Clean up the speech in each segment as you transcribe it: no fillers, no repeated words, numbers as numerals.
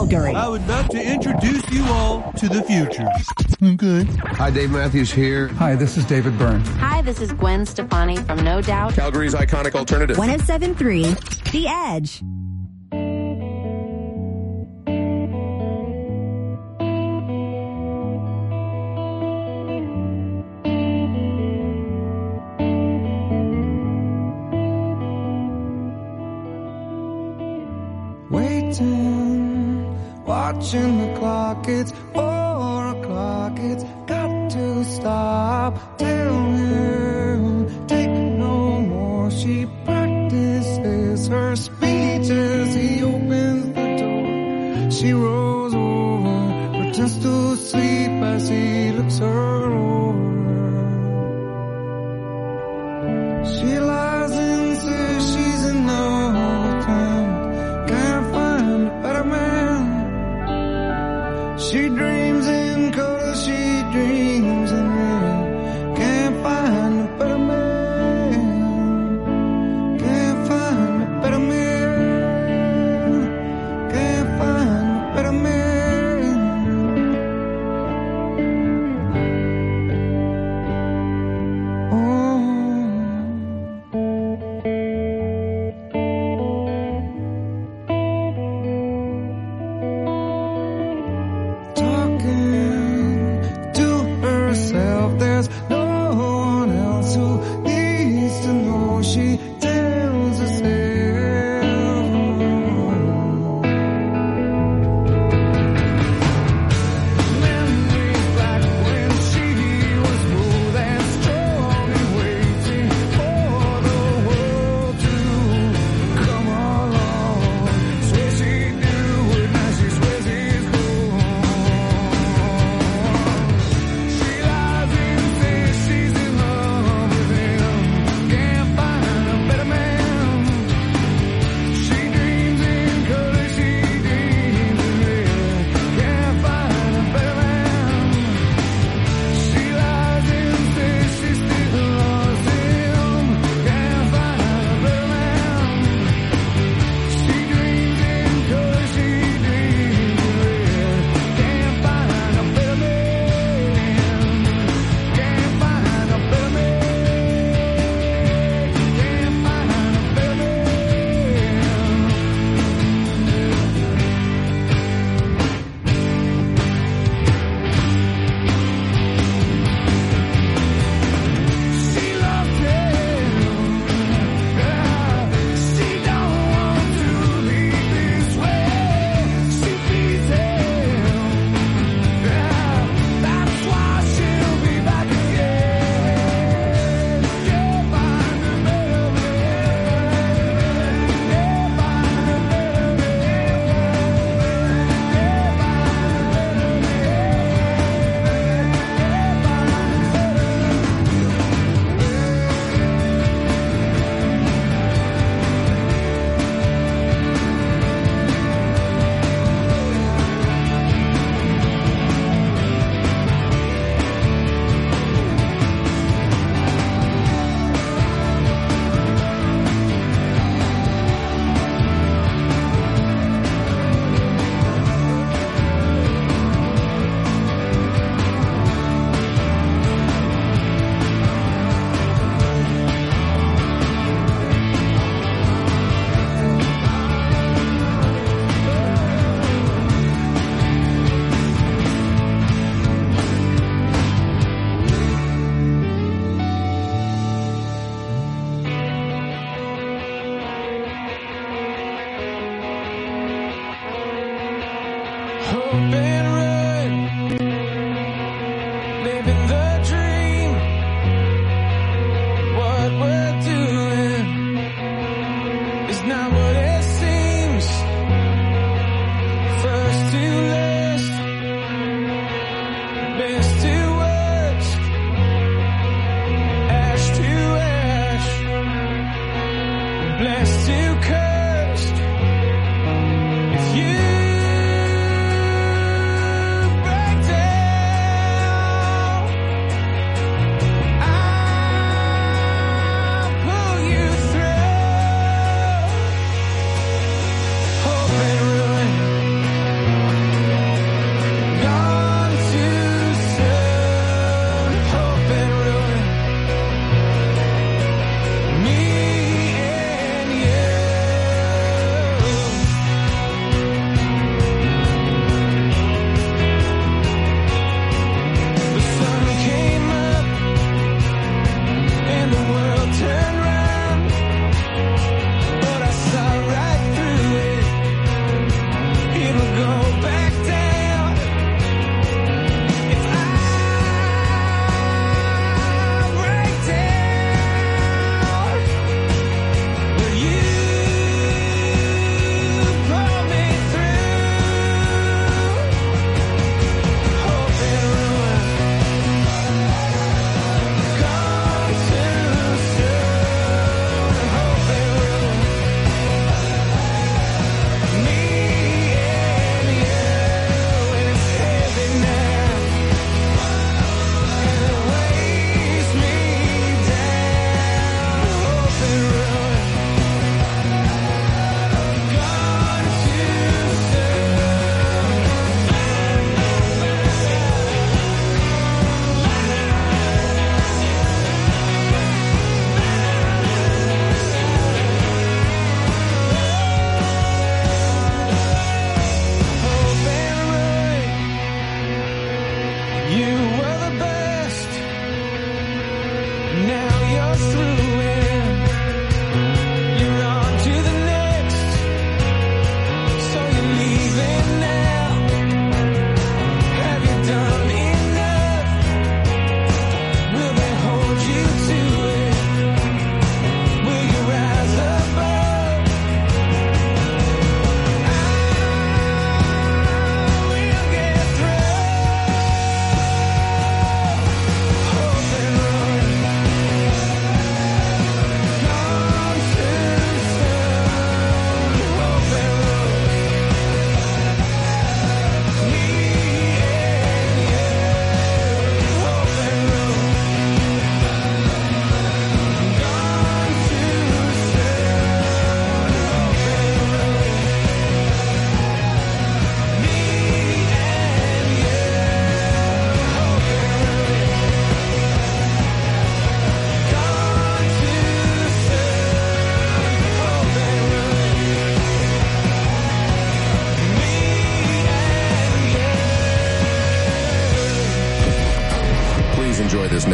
Bradbury. I would love to introduce you all to the future. Okay. Hi, Dave Matthews here. Hi, this is David Byrne. Hi, this is Gwen Stefani from No Doubt. Calgary's iconic alternative. 107.3 The Edge. Waiting, watching the clock, it's 4 o'clock, it's got to stop. Tell him, take no more. She practices her speech as he opens the door. She rolls over, pretends to sleep as he looks her over. She lies and says she's in love with him. Can't find a better man. She dreams in color, she dreams in red. Can't find a better man. Can't find a better man. Can't find a better man. Oh. There's no one else who needs to know. She tells herself. Memories back when she was smooth and strong and waiting for the world to come along. Swear she'd do it, now she swears he's gone. She's in love with him. Can't find a better man. She dreams in color, she dreams in red. Can't find a better man. She lies and says she still loves him. Can't find a better man. She dreams in color, she dreams in red. Can't find a better man. Can't find a better man. Can't find a better man. She loved him. She don't want to leave this way. She feeds him. That's why she'll be back again. Can't find a better man. Can't find a better man. Can't find a better hope and run, living the dream. What we're doing is not what it seems. First to last, best to worst, ash to ash, blessed to cursed. If you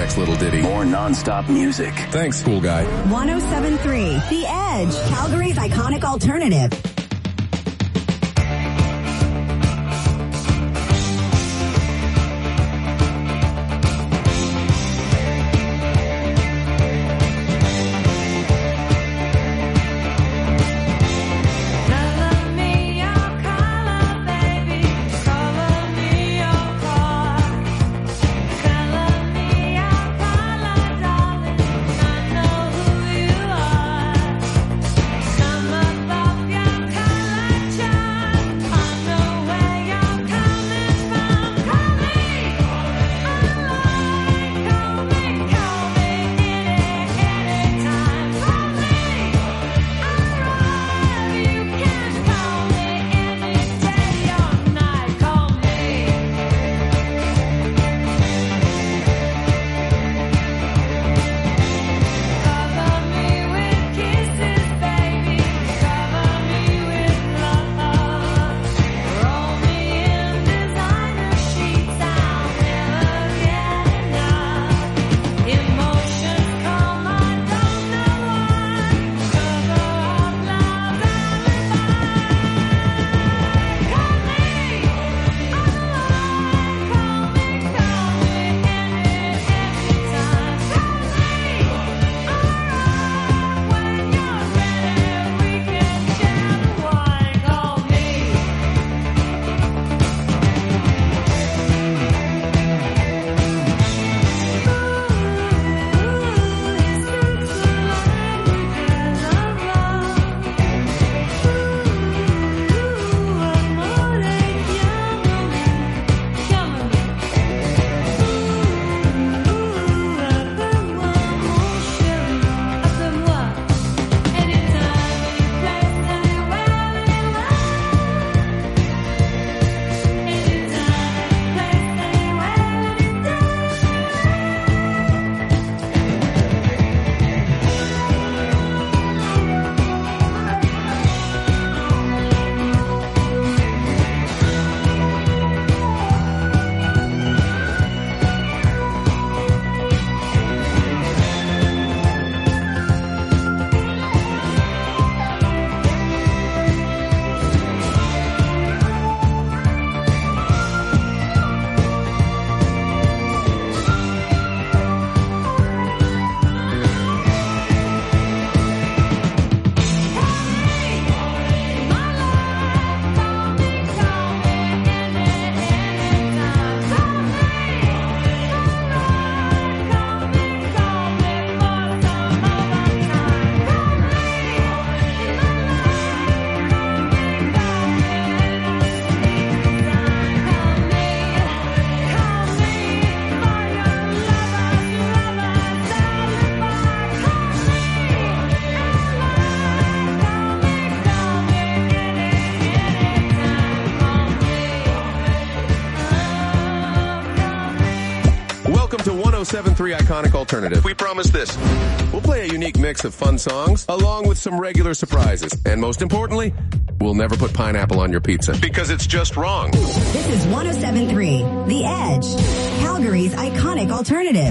next little ditty. More non-stop music. Thanks, cool guy. 107.3 The Edge, Calgary's iconic alternative. Welcome to 107.3 Iconic Alternative. We promise this. We'll play a unique mix of fun songs along with some regular surprises. And most importantly, we'll never put pineapple on your pizza because it's just wrong. This is 107.3 The Edge, Calgary's iconic alternative.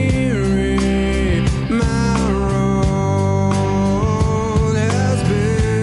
My road has been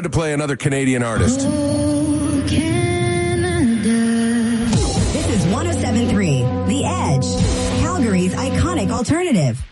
allowed to play another Canadian artist. This is 107.3 The Edge, Calgary's iconic alternative.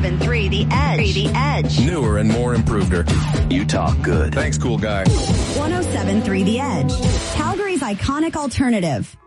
107.3 The Edge. The Edge. Newer and more improveder. You talk good. Thanks, cool guy. 107.3 The Edge. Calgary's iconic alternative.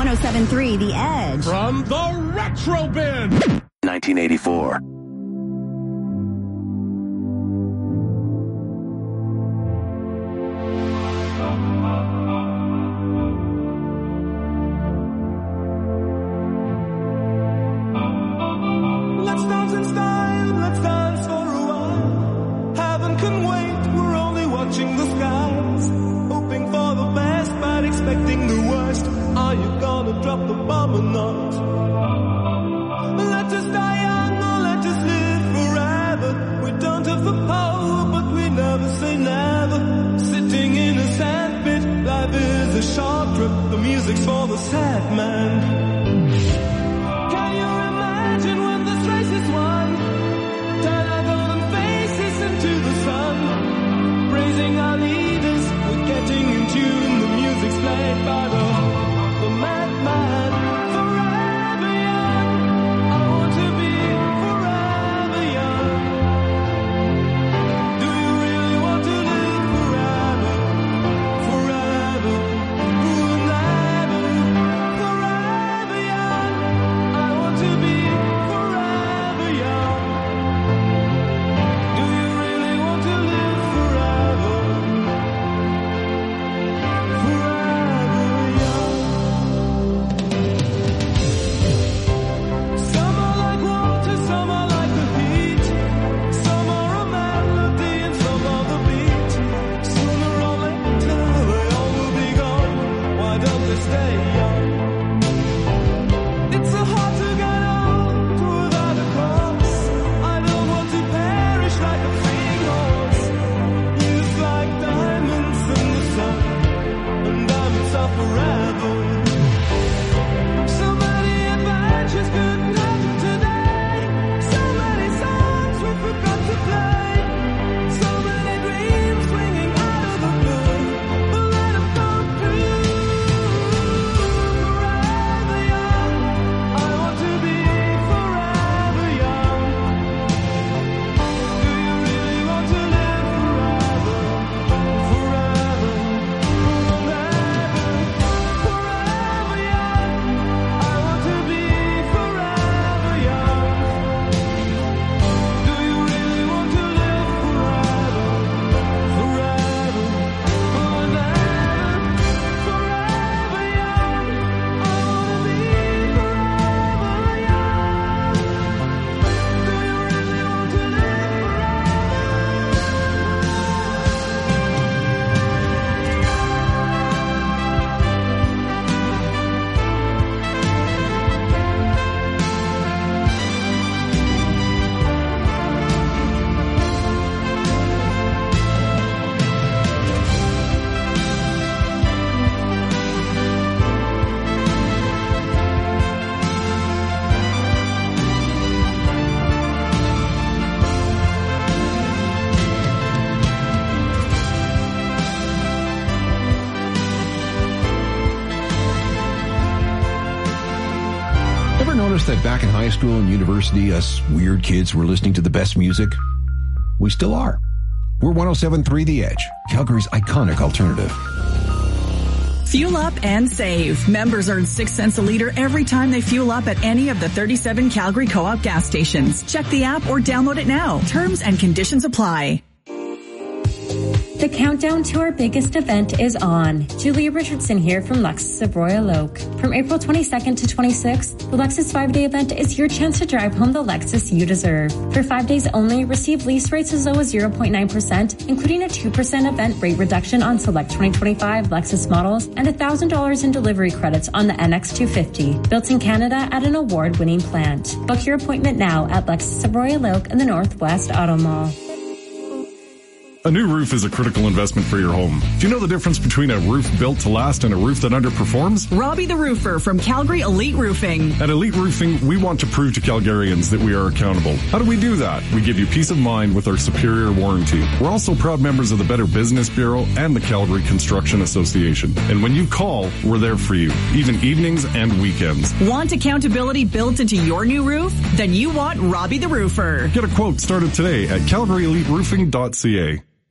107.3 The Edge. From the Retro Bin. 1984. Let's dance in style, let's dance for a while. Heaven can wait, we're only watching the skies. Hoping for the best, but expecting the worst. Are you gonna drop the bomb or not? Let us die young or let us live forever. We don't have the power, but we never say never. Sitting in a sandpit, life is a short trip. The music's for the sad man. Can you imagine when this race is won? Turn our golden faces into the sun. Praising our leaders, we're getting in tune. The music's played by the madman. Forever young, I want to be forever young. Do you really want to live forever? Forever, forever, forever young. I want to be forever young. Do you really want to live forever? Forever young. Some are like water, some are like the heat. Some are a melody and some are the beat. Sooner or later they all will be gone. Why don't they stay young? It's so hard to get old without a cause. I don't want to perish like a fleeing horse. Youth like diamonds in the sun, and diamonds are forever. So many adventures couldn't happen today. So many songs we forgot to play. So many dreams swinging out of the blue. But let them come true. Forever young, I want to be forever young. Do you really want to live forever? Forever, forever young. I want to be forever young. Do you really want to live forever? Forever, forever young. I want to be forever young. Do you really want to live Ever notice that back in high school and university, us weird kids were listening to the best music? We still are. We're 107.3 The Edge, Calgary's iconic alternative. Fuel up and save. Members earn 6 cents a liter every time they fuel up at any of the 37 Calgary Co-op gas stations. Check the app or download it now. Terms and conditions apply. The countdown to our biggest event is on. Julia Richardson here from Lexus of Royal Oak. From April 22nd to 26th, the Lexus 5-day event is your chance to drive home the Lexus you deserve. For 5 days only, receive lease rates as low as 0.9%, including a 2% event rate reduction on select 2025 Lexus models and $1,000 in delivery credits on the NX250. Built in Canada at an award-winning plant. Book your appointment now at Lexus of Royal Oak in the Northwest Auto Mall. A new roof is a critical investment for your home. Do you know the difference between a roof built to last and a roof that underperforms? Robbie the Roofer from Calgary Elite Roofing. At Elite Roofing, we want to prove to Calgarians that we are accountable. How do we do that? We give you peace of mind with our superior warranty. We're also proud members of the Better Business Bureau and the Calgary Construction Association. And when you call, we're there for you, even evenings and weekends. Want accountability built into your new roof? Then you want Robbie the Roofer. Get a quote started today at calgaryeliteroofing.ca.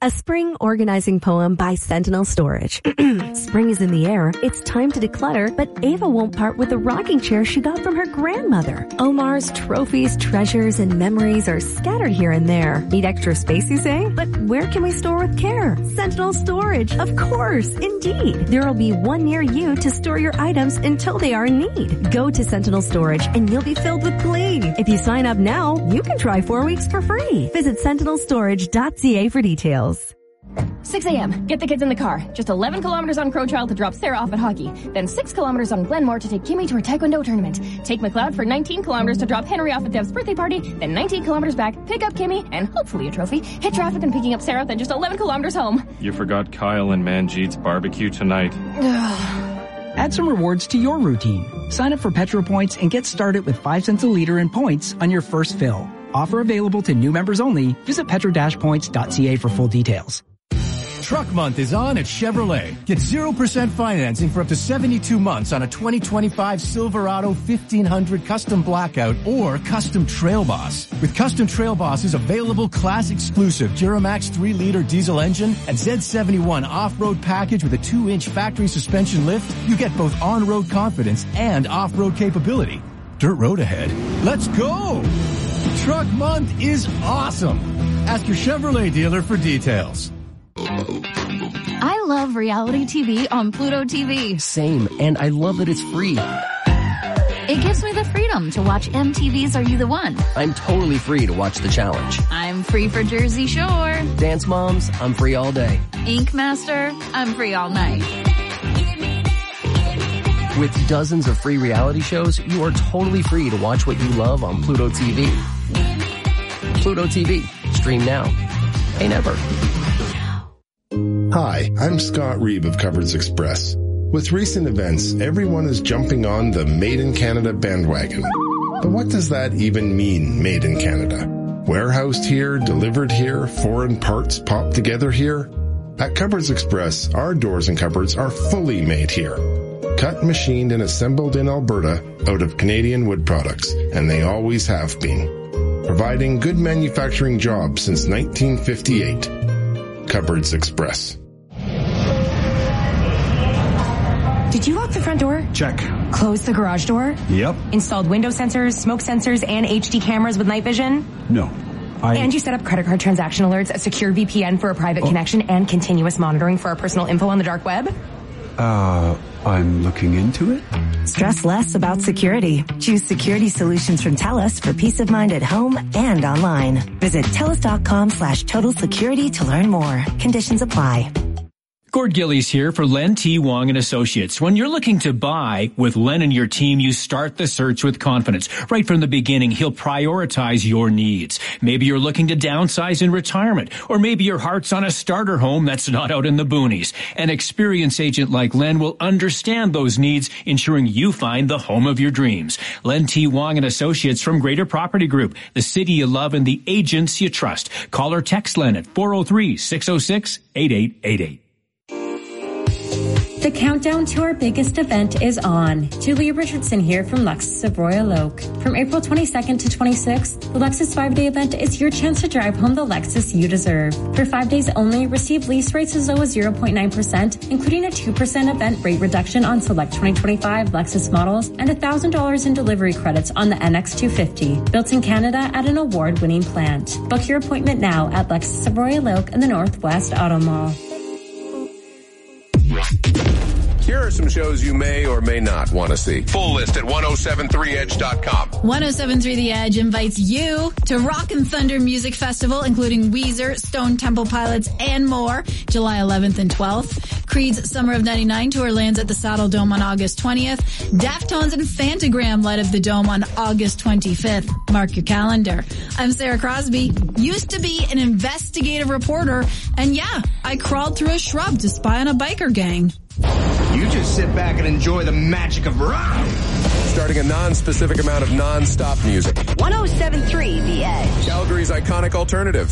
A spring organizing poem by Sentinel Storage. Spring is in the air. It's time to declutter, but Ava won't part with the rocking chair she got from her grandmother. Omar's trophies, treasures, and memories are scattered here and there. Need extra space, you say? But where can we store with care? Sentinel Storage. Of course, indeed. There will be one near you to store your items until they are in need. Go to Sentinel Storage and you'll be filled with glee. If you sign up now, you can try 4 weeks for free. Visit sentinelstorage.ca for details. 6 a.m. Get the kids in the car. Just 11 kilometers on Crow Trail to drop Sarah off at hockey. Then 6 kilometers on Glenmore to take Kimmy to her taekwondo tournament. Take McLeod for 19 kilometers to drop Henry off at Dev's birthday party. Then 19 kilometers back, pick up Kimmy, and hopefully a trophy. Hit traffic and picking up Sarah, then just 11 kilometers home. You forgot Kyle and Manjeet's barbecue tonight. Add some rewards to your routine. Sign up for Petro Points and get started with 5 cents a liter in points on your first fill. Offer available to new members only. Visit petro-points.ca for full details. Truck Month is on at Chevrolet. Get 0% financing for up to 72 months on a 2025 Silverado 1500 Custom Blackout or Custom Trail Boss. With Custom Trail Boss's available class exclusive Duramax 3-liter diesel engine and Z71 off-road package with a 2-inch factory suspension lift, you get both on-road confidence and off-road capability. Dirt road ahead. Let's go! Truck Month is awesome. Ask your Chevrolet dealer for details. I love reality TV on Pluto TV. Same, and I love that it's free. It gives me the freedom to watch MTV's Are You the One? I'm totally free to watch The Challenge. I'm free for Jersey Shore. Dance Moms, I'm free all day. Ink Master, I'm free all night. With dozens of free reality shows, you are totally free to watch what you love on Pluto TV. Pluto TV. Stream now. Pay never. Hi, I'm Scott Reeb of Cupboards Express. With recent events, everyone is jumping on the Made in Canada bandwagon. But what does that even mean, Made in Canada? Warehoused here, delivered here, foreign parts popped together here? At Cupboards Express, our doors and cupboards are fully made here. Cut, machined, and assembled in Alberta out of Canadian wood products, and they always have been. Providing good manufacturing jobs since 1958. Cupboards Express. Did you lock the front door? Check. Close the garage door? Yep. Installed window sensors, smoke sensors, and HD cameras with night vision? No. And you set up credit card transaction alerts, a secure VPN for a private connection, and continuous monitoring for our personal info on the dark web? I'm looking into it. Stress less about security. Choose security solutions from TELUS for peace of mind at home and online. Visit TELUS.com/total security to learn more. Conditions apply. Gord Gillies here for Len T. Wong and Associates. When you're looking to buy with Len and your team, you start the search with confidence. Right from the beginning, he'll prioritize your needs. Maybe you're looking to downsize in retirement, or maybe your heart's on a starter home that's not out in the boonies. An experienced agent like Len will understand those needs, ensuring you find the home of your dreams. Len T. Wong and Associates from Greater Property Group, the city you love and the agents you trust. Call or text Len at 403-606-8888. The countdown to our biggest event is on. Julia Richardson here from Lexus of Royal Oak. From April 22nd to 26th, the Lexus 5-day event is your chance to drive home the Lexus you deserve. For 5 days only, receive lease rates as low as 0.9%, including a 2% event rate reduction on select 2025 Lexus models and $1,000 in delivery credits on the NX250. Built in Canada at an award-winning plant. Book your appointment now at Lexus of Royal Oak in the Northwest Auto Mall. Here are some shows you may or may not want to see. Full list at 1073edge.com. 1073 The Edge invites you to Rock and Thunder Music Festival, including Weezer, Stone Temple Pilots, and more, July 11th and 12th. Creed's Summer of 99 tour lands at the Saddle Dome on August 20th. Deftones and Fantagram light up the Dome on August 25th. Mark your calendar. I'm Sarah Crosby. Used to be an investigative reporter, and yeah, I crawled through a shrub to spy on a biker gang. You just sit back and enjoy the magic of rock. Starting a non-specific amount of non-stop music. 1073 The Edge. Calgary's iconic alternative.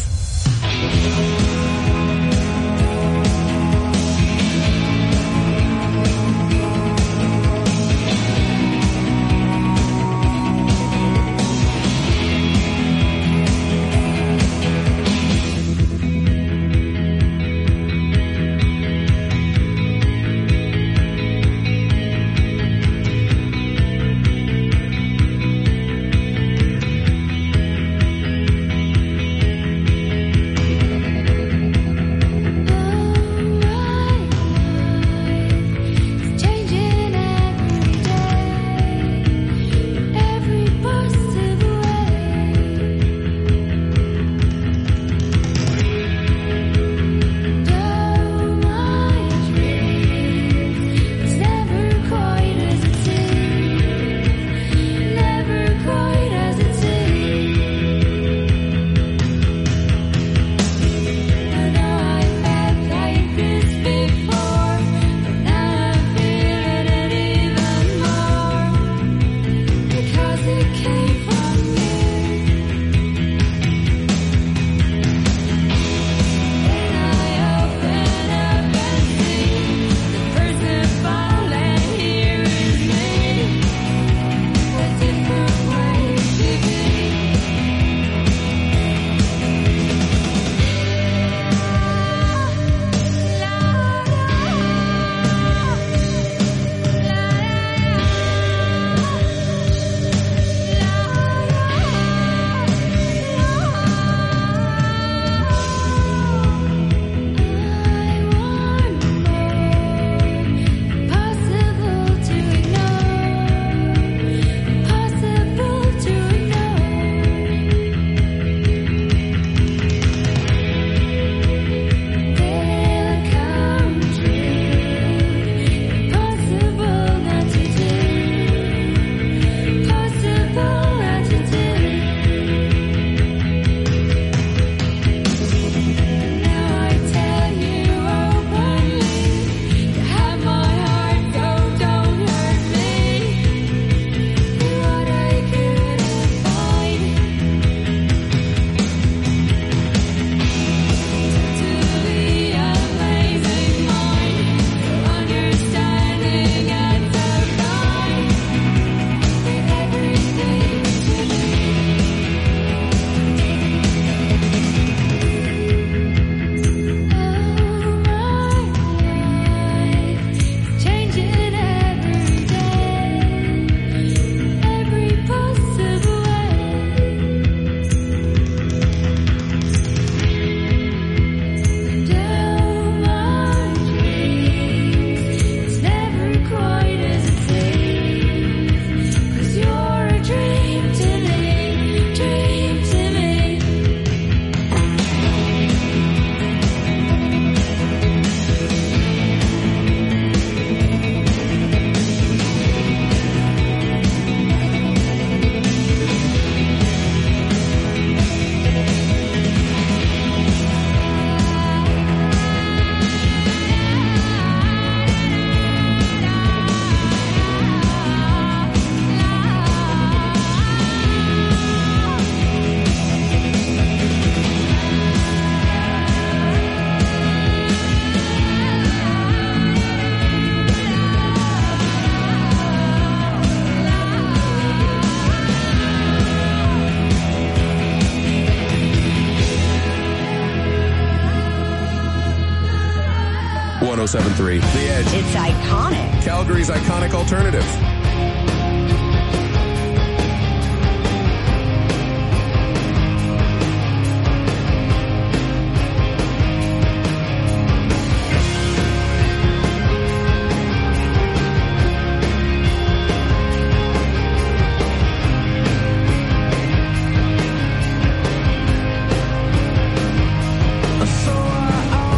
107.3 The Edge. It's iconic. Calgary's iconic alternative.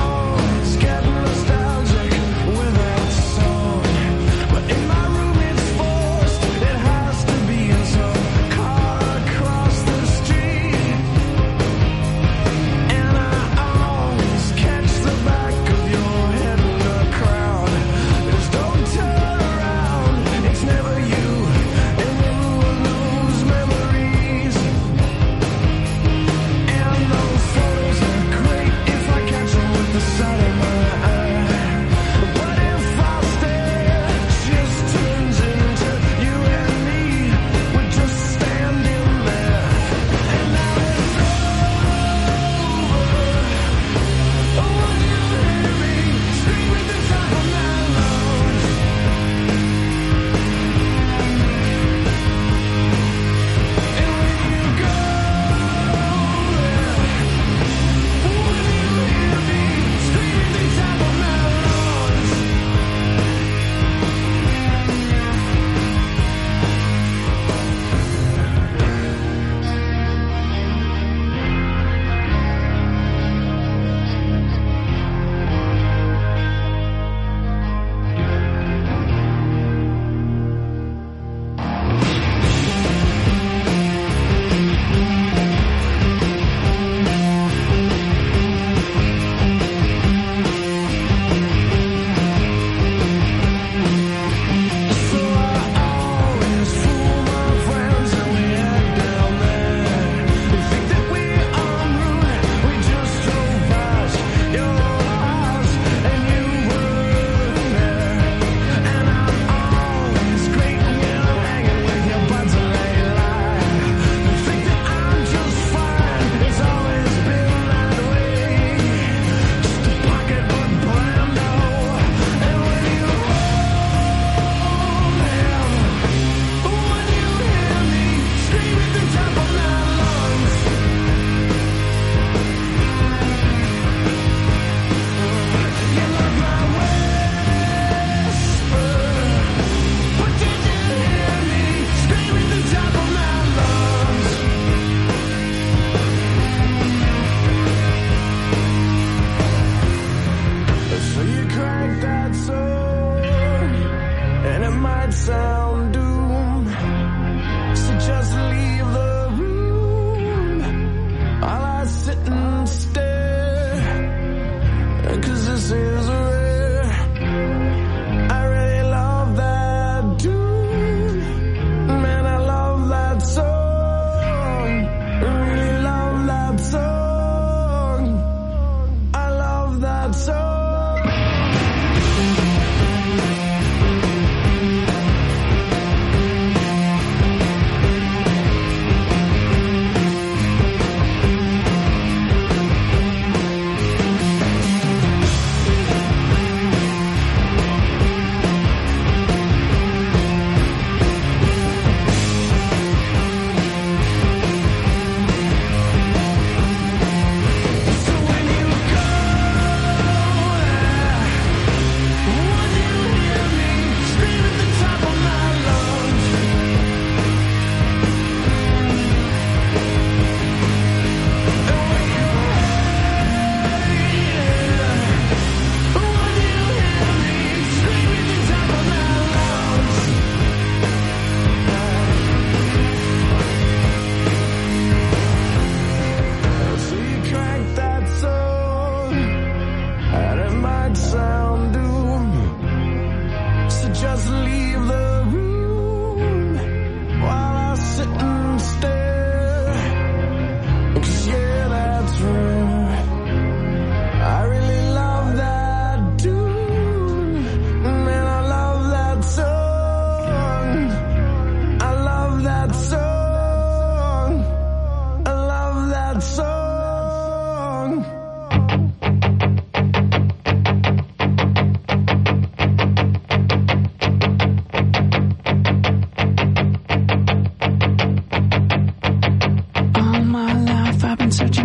Nostalgic with that song, but in my room it's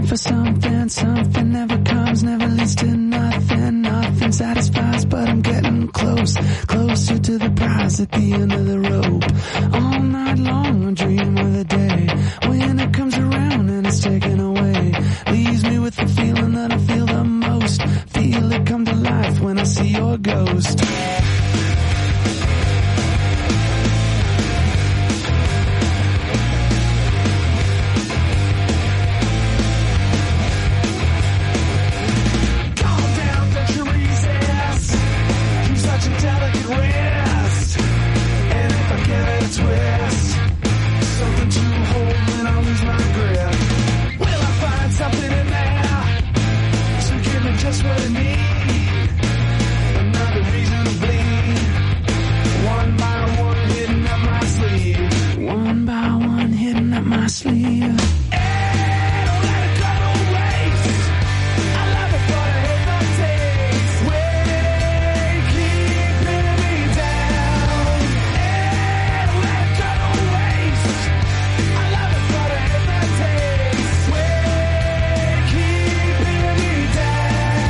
for something. Something never comes, never leads to nothing. Nothing satisfies, but I'm getting close. Closer to the prize at the end of the rope. All night long I dream of the day when it comes around and it's taken away. Leaves me with the feeling that I feel the most. Feel it come to life when I see your ghost. Just what I need. Another reason to bleed. One by one hidden up my sleeve. One by one hidden up my sleeve. Hey, don't let it go to waste. I love it, but I hate the taste. Way keeping me down. Hey, don't let it go to waste. I love it, but I hate the taste. Way keeping me down.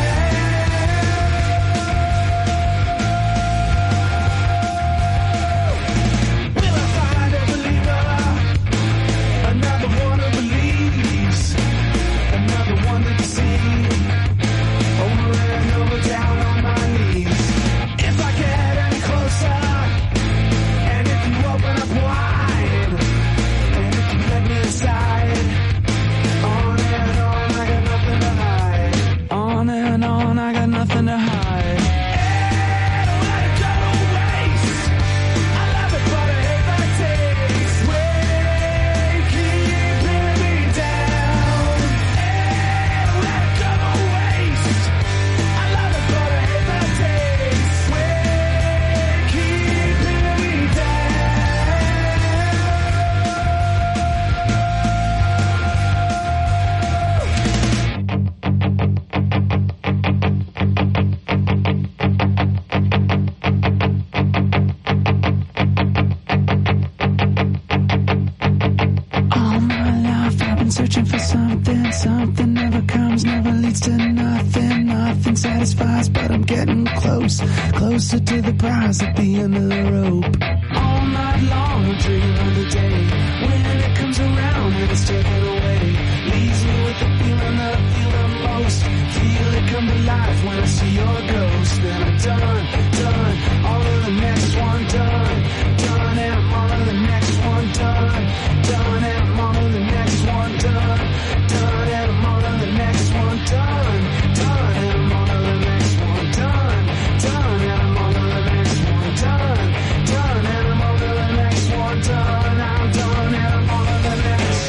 Nothing to hide. Hey, don't let it go to waste. I love it, but I hate the taste. Way keeping me down. Hey, don't let it go to waste. I love it, but I hate the taste. Way keeping me searching for something, something never comes, never leads to nothing, nothing satisfies, but I'm getting close, closer to the prize at the end of the rope. All night long I dream of the day when it comes around and it's taken away. Leaves me with the feeling that I feel the most. Feel it come to life when I see your ghost. Then I'm done, all of the next one done, and I'm on to the next one done, and I'm on to the next one done, and I'm on to the next one done, and I'm on to the next one done, and I'm on to the next one done, and I'm on to the next one done, I'm done, and I'm on to the next.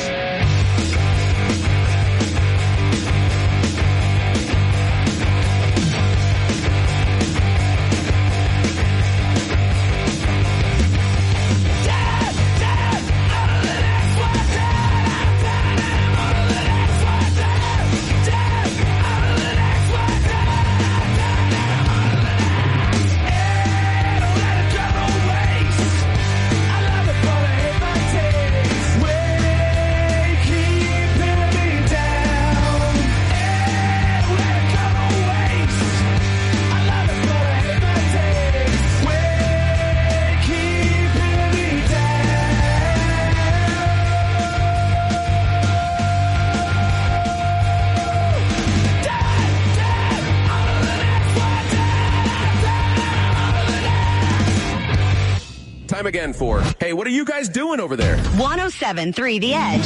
Time again for, hey, what are you guys doing over there? 107.3 The Edge.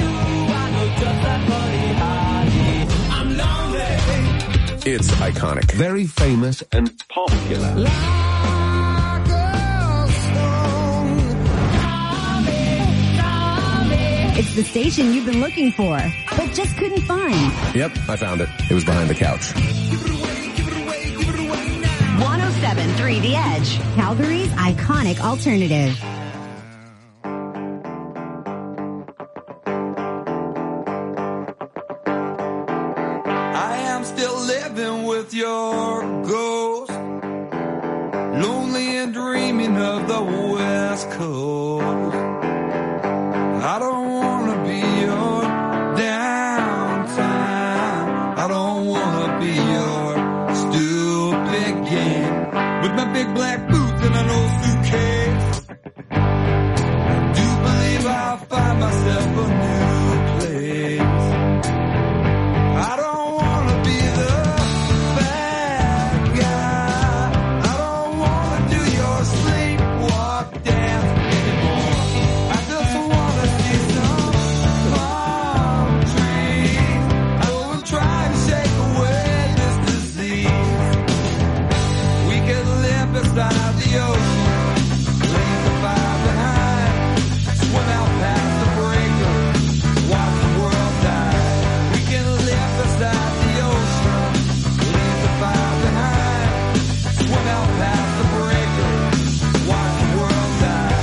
It's iconic. Very famous and popular. It's the station you've been looking for, but just couldn't find. Yep, I found it. It was behind the couch. 107.3 The Edge, Calgary's iconic alternative. I am still living with your ghost, lonely and dreaming of the West Coast. I don't want to be your downtown big black boots and an old suitcase. I do believe I'll find myself a new place. I don't wanna be the bad guy. I don't wanna do your sleepwalk dance anymore. I just wanna see some palm trees. I will try to shake away this disease. We could live beside the ocean, leave the fire behind, swim out past the breaker, watch the world die. We can live beside the ocean, leave the fire behind, swim out past the breaker, watch the world die.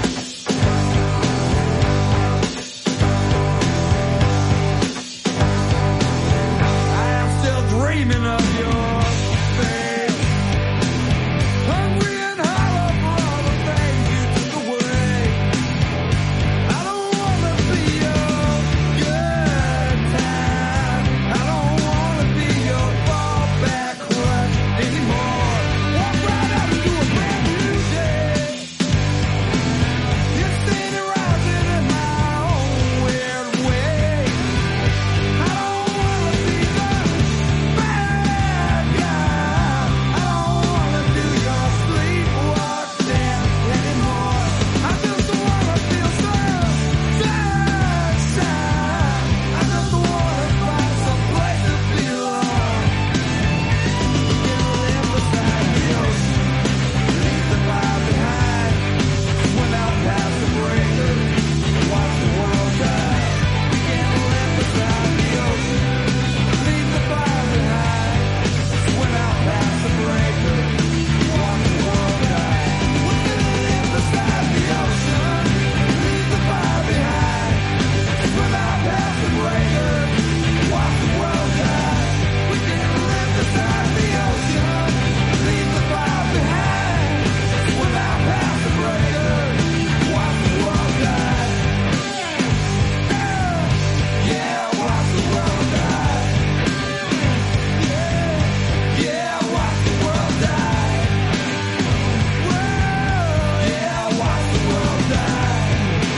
I am still dreaming of your face, hungry and hollow for all the things you took away. I don't wanna be your good time. I don't wanna be your fallback crutch anymore. Walk right out into a brand new day. You're standing rising in my own weird way. I don't wanna be the bad guy. I don't wanna do your sleepwalk dance anymore. I just wanna feel some sunshine. I just wanna find some place to belong. Live beside the ocean, leave the fire behind, swim out past the breaker, watch the world die. We can live beside the ocean, leave the fire behind, swim out past the breaker, watch the world die. We can live beside the ocean, leave the fire behind, swim out past the breaker, watch the world die. We can live beside the ocean, leave the fire behind, swim out past the breaker, watch the world die. Yeah, watch the world die. Yeah, watch the world die. Yeah, watch the world die.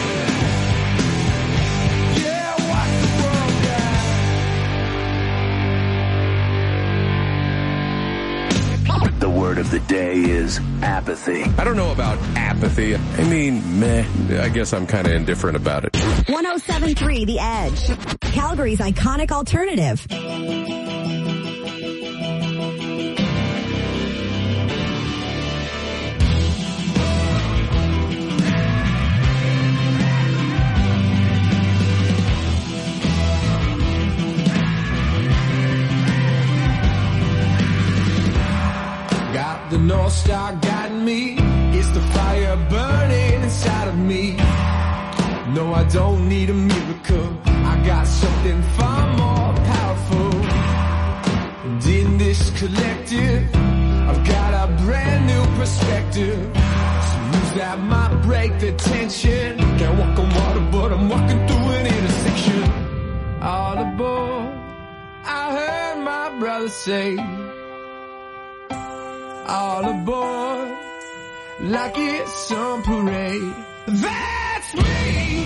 Yeah, watch the world die. The word of the day is apathy. I don't know about apathy. I mean, meh. I guess I'm kind of indifferent about it. 107.3 The Edge. Calgary's iconic alternative. Got the North Star guiding me. It's the fire burning inside of me. No, I don't need a miracle. I got something far more powerful. And in this collective, I've got a brand new perspective. Some news that might break the tension. Can't walk on water, but I'm walking through an intersection. All aboard, I heard my brother say. All aboard, like it's some parade. That's me.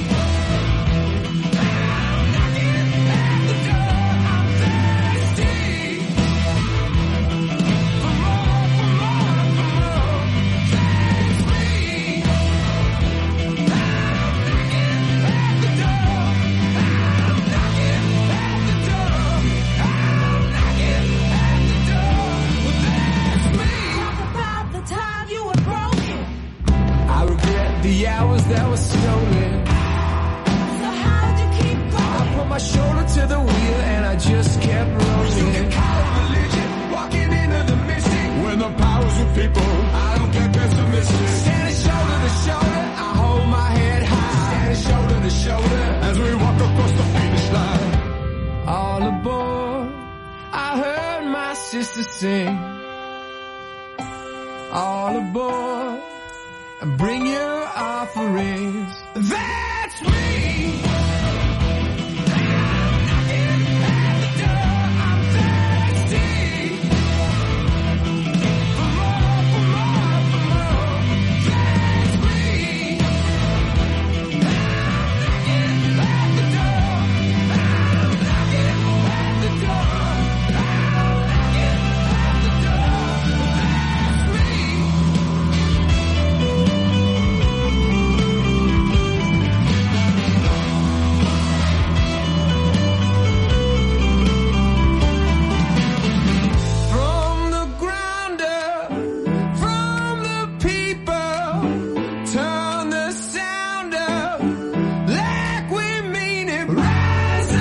I'm knocking at the door. I'm thirsty for more, for more, for more. That's me. I'm knocking at the door. I'm knocking at the door. I'm knocking at the door. That's me. About the time you were broken. I regret the hours that were stolen. So how'd you keep going? I put my shoulder to the wheel and I just kept rolling. You can call it religion, walking into the mystic. When the powers of people, I don't get pessimistic. Standing shoulder to shoulder, I hold my head high. Standing shoulder to shoulder, as we walk across the finish line. All aboard, I heard my sister sing. All aboard, and bring your offerings.